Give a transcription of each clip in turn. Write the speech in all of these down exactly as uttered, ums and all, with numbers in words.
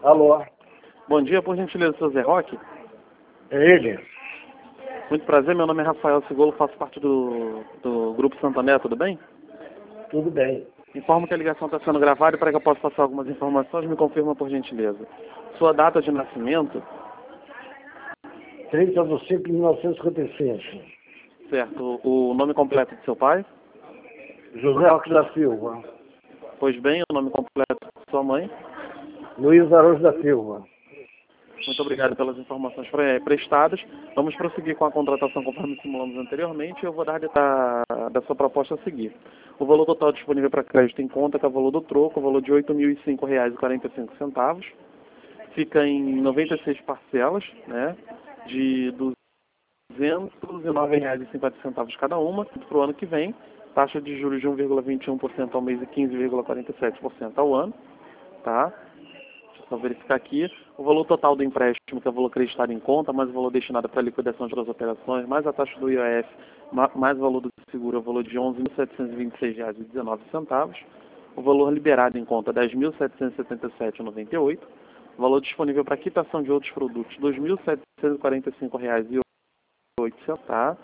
Alô? Bom dia, por gentileza, seu Zé Roque. É ele? Muito prazer, meu nome é Rafael Sigolo, faço parte do, do Grupo Santander, tudo bem? Tudo bem. Informo que a ligação está sendo gravada e para que eu possa passar algumas informações, me confirma por gentileza. Sua data de nascimento, trinta de cinco de mil novecentos e cinquenta e seis. certo? O nome completo de seu pai? José Roque da Silva. Pois bem, o nome completo de sua mãe? Luiz Araújo da Silva. Muito obrigado pelas informações pre- prestadas. Vamos prosseguir com a contratação conforme simulamos anteriormente e eu vou dar detalhe da sua proposta a seguir. O valor total disponível para crédito em conta, que é o valor do troco, o valor de oito mil e cinco reais e quarenta e cinco centavos. Fica em noventa e seis parcelas, né, de duzentos e nove reais e cinquenta centavos cada uma, para o ano que vem. Taxa de juros de um vírgula vinte e um por cento ao mês e quinze vírgula quarenta e sete por cento ao ano. Tá? Deixa eu só verificar aqui. O valor total do empréstimo, que é o valor acreditado em conta, mais o valor destinado para a liquidação de outras operações, mais a taxa do I O F, ma- mais o valor do seguro, é o valor de onze mil setecentos e vinte e seis reais e dezenove centavos. O valor liberado em conta, dez mil setecentos e setenta e sete reais e noventa e oito centavos. O valor disponível para quitação de outros produtos, dois mil setecentos e quarenta e cinco reais e oito centavos. Tá?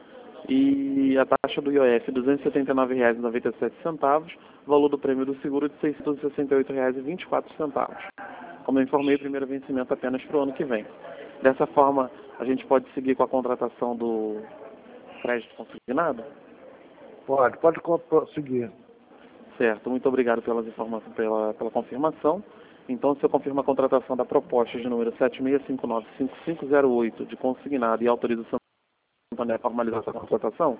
E a taxa do I O F, duzentos e setenta e nove reais e noventa e sete centavos. O valor do prêmio do seguro, de seiscentos e sessenta e oito reais e vinte e quatro centavos. Como eu informei, o primeiro vencimento apenas para o ano que vem. Dessa forma, a gente pode seguir com a contratação do crédito consignado? Pode, pode co- prosseguir. Certo, muito obrigado pelas informações, pela, pela confirmação. Então, se eu confirmo a contratação da proposta de número sete seis cinco nove cinco cinco zero oito de consignado e autoriza o Santander a formalizar essa contratação?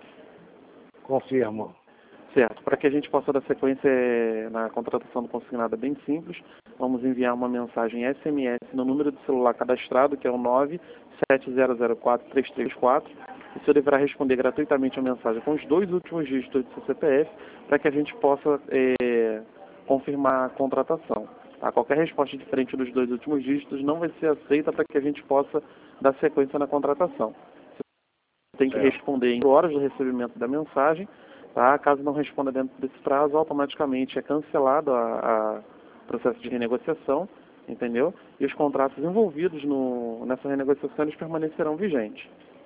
Confirmo. Certo. Para que a gente possa dar sequência eh, na contratação do consignado é bem simples. Vamos enviar uma mensagem S M S no número de celular cadastrado, que é o nove sete zero zero quatro três três quatro. O senhor deverá responder gratuitamente a mensagem com os dois últimos dígitos do seu C P F, para que a gente possa eh, confirmar a contratação. Tá? Qualquer resposta diferente dos dois últimos dígitos não vai ser aceita para que a gente possa dar sequência na contratação. Você tem que Certo. responder em horas do recebimento da mensagem. Tá? Caso não responda dentro desse prazo, automaticamente é cancelado o processo de renegociação, entendeu? E os contratos envolvidos no, nessa renegociação eles permanecerão vigentes,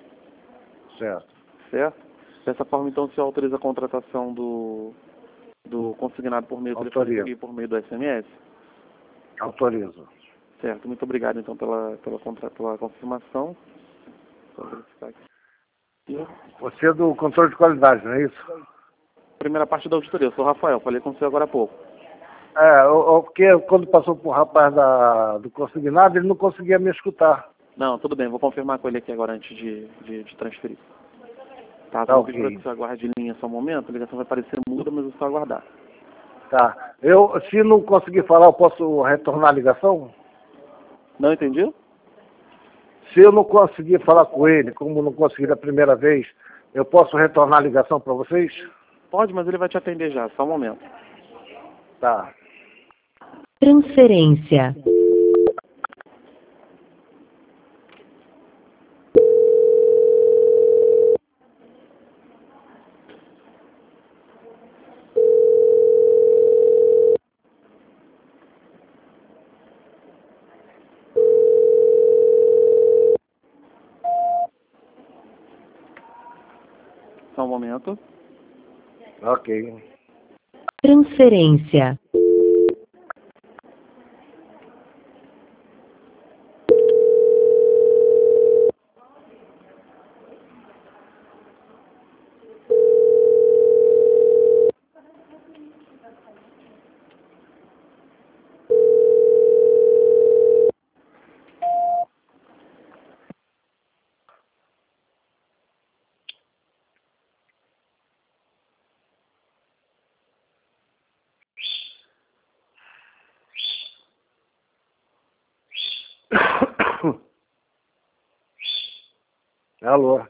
Certo. certo? Dessa forma, então, se autoriza a contratação do, do consignado por meio do telefone Autorizo. e por meio do S M S, Autorizo. certo? Muito obrigado, então, pela, pela, contra, pela confirmação. Só verificar aqui. Você é do controle de qualidade, não é isso? Primeira parte da auditoria, eu sou o Rafael, falei com você agora há pouco. É, o- o- porque quando passou pro rapaz da, do consignado, ele não conseguia me escutar. Não, tudo bem, vou confirmar com ele aqui agora antes de, de, de transferir. Tá, Tá vou pedir para ok. que você aguarde em linha só um momento, a ligação vai parecer muda, mas é só aguardar. Tá. Eu, se não conseguir falar, eu posso retornar a ligação? Não entendi? Se eu não conseguir falar com ele, como não consegui da primeira vez, eu posso retornar a ligação para vocês? Pode, mas ele vai te atender já, só um momento. Tá. Transferência. Só um momento. Ok. Transferência. Alô?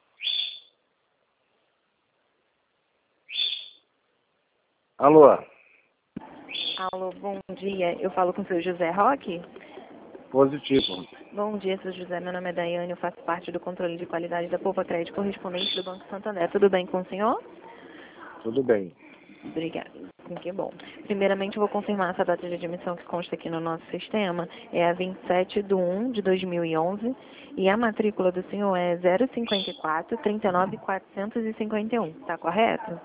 Alô? Alô, bom dia. Eu falo com o seu José Roque? Positivo. Bom dia, seu José. Meu nome é Daiane, eu faço parte do controle de qualidade da Poupa Crédito correspondente do Banco Santander. Tudo bem com o senhor? Tudo bem. Obrigada. Que bom. Primeiramente, eu vou confirmar essa data de admissão que consta aqui no nosso sistema. É a vinte e sete de um de dois mil e onze e a matrícula do senhor é zero cinquenta e quatro, trinta e nove, quatrocentos e cinquenta e um. Está correto?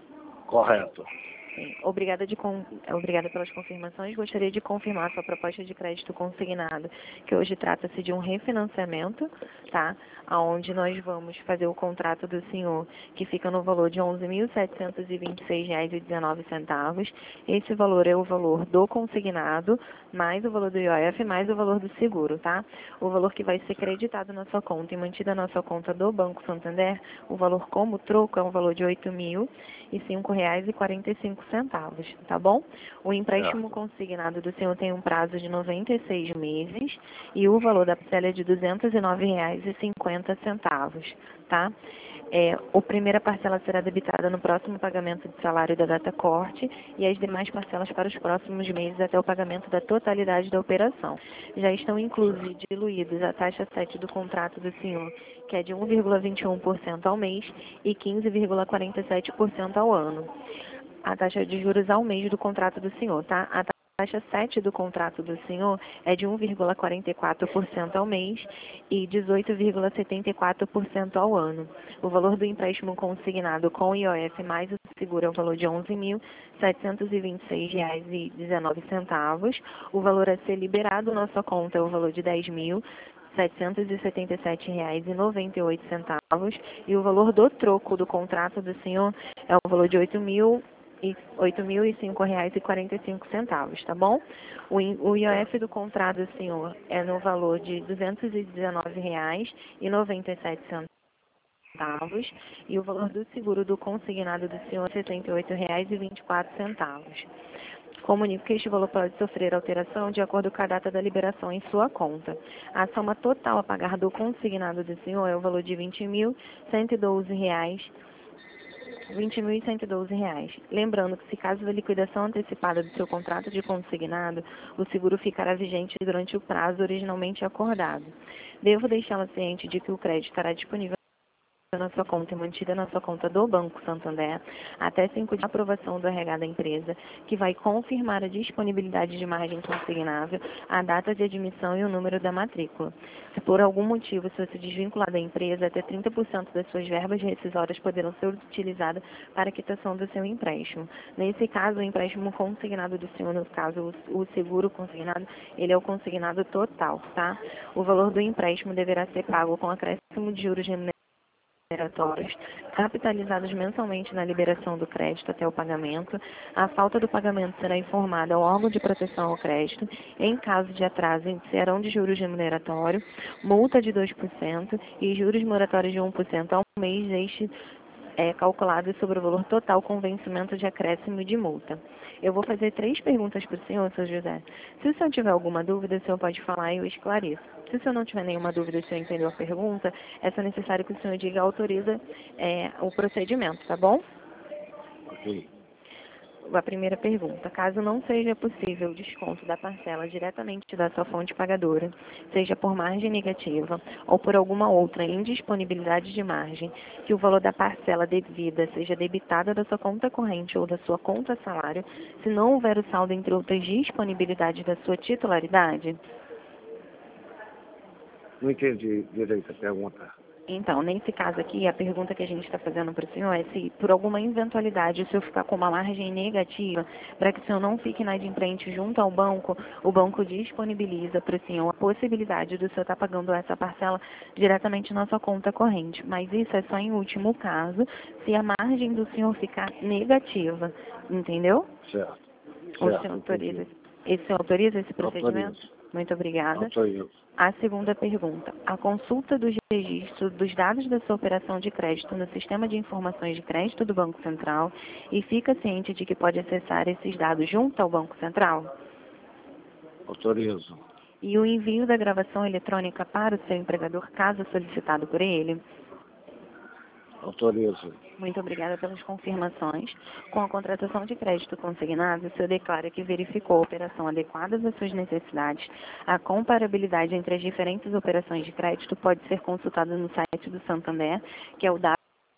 Correto. Sim. Obrigada, de con... Obrigada pelas confirmações. Gostaria de confirmar sua proposta de crédito consignado, que hoje trata-se de um refinanciamento, tá? Onde nós vamos fazer o contrato do senhor, que fica no valor de onze mil setecentos e vinte e seis reais e dezenove centavos. Esse valor é o valor do consignado, mais o valor do I O F, mais o valor do seguro, tá? O valor que vai ser creditado na sua conta e mantido na sua conta do Banco Santander, o valor como troco é um valor de oito mil e cinco reais e quarenta e cinco centavos, tá bom? O empréstimo consignado do senhor tem um prazo de noventa e seis meses e o valor da parcela é de duzentos e nove reais e cinquenta centavos, tá? É, a primeira parcela será debitada no próximo pagamento de salário da data corte e as demais parcelas para os próximos meses até o pagamento da totalidade da operação. Já estão inclusos e diluídos a taxa sete do contrato do senhor, que é de um vírgula vinte e um por cento ao mês e quinze vírgula quarenta e sete por cento ao ano. A taxa de juros ao mês do contrato do senhor, tá? A taxa sete do contrato do senhor é de um vírgula quarenta e quatro por cento ao mês e dezoito vírgula setenta e quatro por cento ao ano. O valor do empréstimo consignado com o I O F mais o seguro é o valor de onze mil setecentos e vinte e seis reais e dezenove centavos. O valor a ser liberado na sua conta é o valor de dez mil setecentos e setenta e sete reais e noventa e oito centavos e o valor do troco do contrato do senhor é o valor de oito mil e oito mil e cinco reais e quarenta e cinco centavos, tá bom? O, o I O F do contrato do senhor é no valor de duzentos e dezenove reais e noventa e sete centavos e o valor do seguro do consignado do senhor é setenta e oito reais e vinte e quatro centavos. Comunico que este valor pode sofrer alteração de acordo com a data da liberação em sua conta. A soma total a pagar do consignado do senhor é o valor de vinte mil cento e doze reais vinte mil cento e doze reais. Lembrando que, se caso da liquidação antecipada do seu contrato de consignado, o seguro ficará vigente durante o prazo originalmente acordado. Devo deixá-la ciente de que o crédito estará disponível na sua conta e mantida na sua conta do Banco Santander até cinco dias de aprovação do R H da empresa, que vai confirmar a disponibilidade de margem consignável, a data de admissão e o número da matrícula. Se por algum motivo você se desvincular da empresa, até trinta por cento das suas verbas rescisórias poderão ser utilizadas para a quitação do seu empréstimo. Nesse caso, o empréstimo consignado do senhor, no caso o seguro consignado, ele é o consignado total, tá? O valor do empréstimo deverá ser pago com acréscimo de juros remunerados capitalizados mensalmente na liberação do crédito até o pagamento. A falta do pagamento será informada ao órgão de proteção ao crédito. Em caso de atraso, serão de juros remuneratórios, multa de dois por cento e juros moratórios de um por cento ao mês, este é calculado sobre o valor total com vencimento de acréscimo de multa. Eu vou fazer três perguntas para o senhor, senhor José. Se o senhor tiver alguma dúvida, o senhor pode falar e eu esclareço. Se o senhor não tiver nenhuma dúvida e o senhor entendeu a pergunta, é só necessário que o senhor diga autoriza é, o procedimento, tá bom? Ok. A primeira pergunta: caso não seja possível o desconto da parcela diretamente da sua fonte pagadora, seja por margem negativa ou por alguma outra indisponibilidade de margem, que o valor da parcela devida seja debitada da sua conta corrente ou da sua conta salário, se não houver o saldo entre outras disponibilidades da sua titularidade? Não entendi direito a pergunta. Então, nesse caso aqui, a pergunta que a gente está fazendo para o senhor é se, por alguma eventualidade, o senhor ficar com uma margem negativa, para que o senhor não fique inadimplente junto ao banco, o banco disponibiliza para o senhor a possibilidade do senhor estar pagando essa parcela diretamente na sua conta corrente. Mas isso é só em último caso, se a margem do senhor ficar negativa, entendeu? Certo. O certo, senhor autoriza, entendi. esse senhor autoriza esse procedimento? Autorizo. Muito obrigada. Autorizo. A segunda pergunta: a consulta dos registros dos dados da sua operação de crédito no Sistema de Informações de Crédito do Banco Central e fica ciente de que pode acessar esses dados junto ao Banco Central? Autorizo. E o envio da gravação eletrônica para o seu empregador, caso solicitado por ele? Autorizo. Muito obrigada pelas confirmações. Com a contratação de crédito consignado, o senhor declara que verificou a operação adequada às suas necessidades. A comparabilidade entre as diferentes operações de crédito pode ser consultada no site do Santander, que é o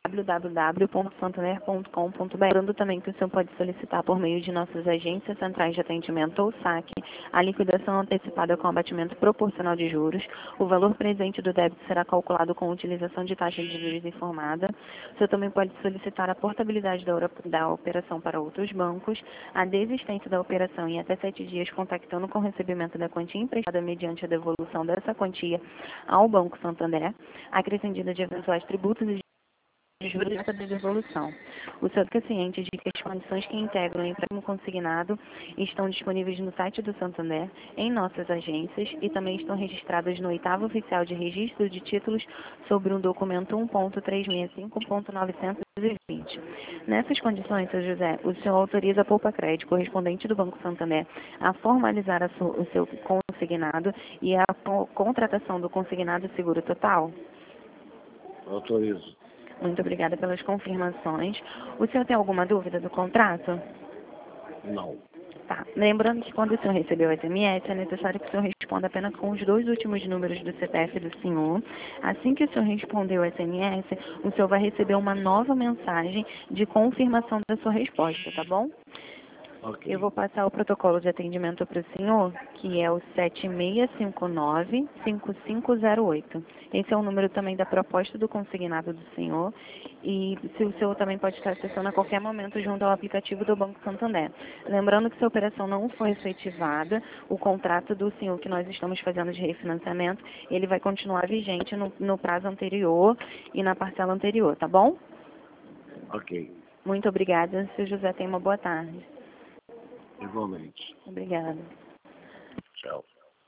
w w w ponto santander ponto com ponto b r. Lembrando também que o senhor pode solicitar por meio de nossas agências centrais de atendimento ou saque a liquidação antecipada com abatimento proporcional de juros. O valor presente do débito será calculado com utilização de taxa de juros informada. O senhor também pode solicitar a portabilidade da, da operação para outros bancos, a desistência da operação em até sete dias, contactando com o recebimento da quantia emprestada mediante a devolução dessa quantia ao Banco Santander, acrescida de eventuais tributos e de juros dessa devolução. O senhor fica ciente de que as condições que integram o empréstimo consignado estão disponíveis no site do Santander, em nossas agências, e também estão registradas no oitavo oficial de registro de títulos sobre um documento um ponto trezentos e sessenta e cinco ponto novecentos e vinte. Nessas condições, senhor José, o senhor autoriza a Poupa Crédito, correspondente do Banco Santander, a formalizar a su, o seu consignado e a contratação do consignado seguro total? Autorizo. Muito obrigada pelas confirmações. O senhor tem alguma dúvida do contrato? Não. Tá. Lembrando que quando o senhor recebeu o S M S, é necessário que o senhor responda apenas com os dois últimos números do C P F do senhor. Assim que o senhor responder o S M S, o senhor vai receber uma nova mensagem de confirmação da sua resposta, tá bom? Okay. Eu vou passar o protocolo de atendimento para o senhor, que é o sete seis cinco nove, cinco cinco zero oito. Esse é o número também da proposta do consignado do senhor, e se o senhor também pode estar acessando a qualquer momento junto ao aplicativo do Banco Santander. Lembrando que se a operação não for efetivada, o contrato do senhor que nós estamos fazendo de refinanciamento, ele vai continuar vigente no, no prazo anterior e na parcela anterior, tá bom? Ok. Muito obrigada. Senhor José, tenha uma boa tarde. Igualmente. Obrigada. Tchau.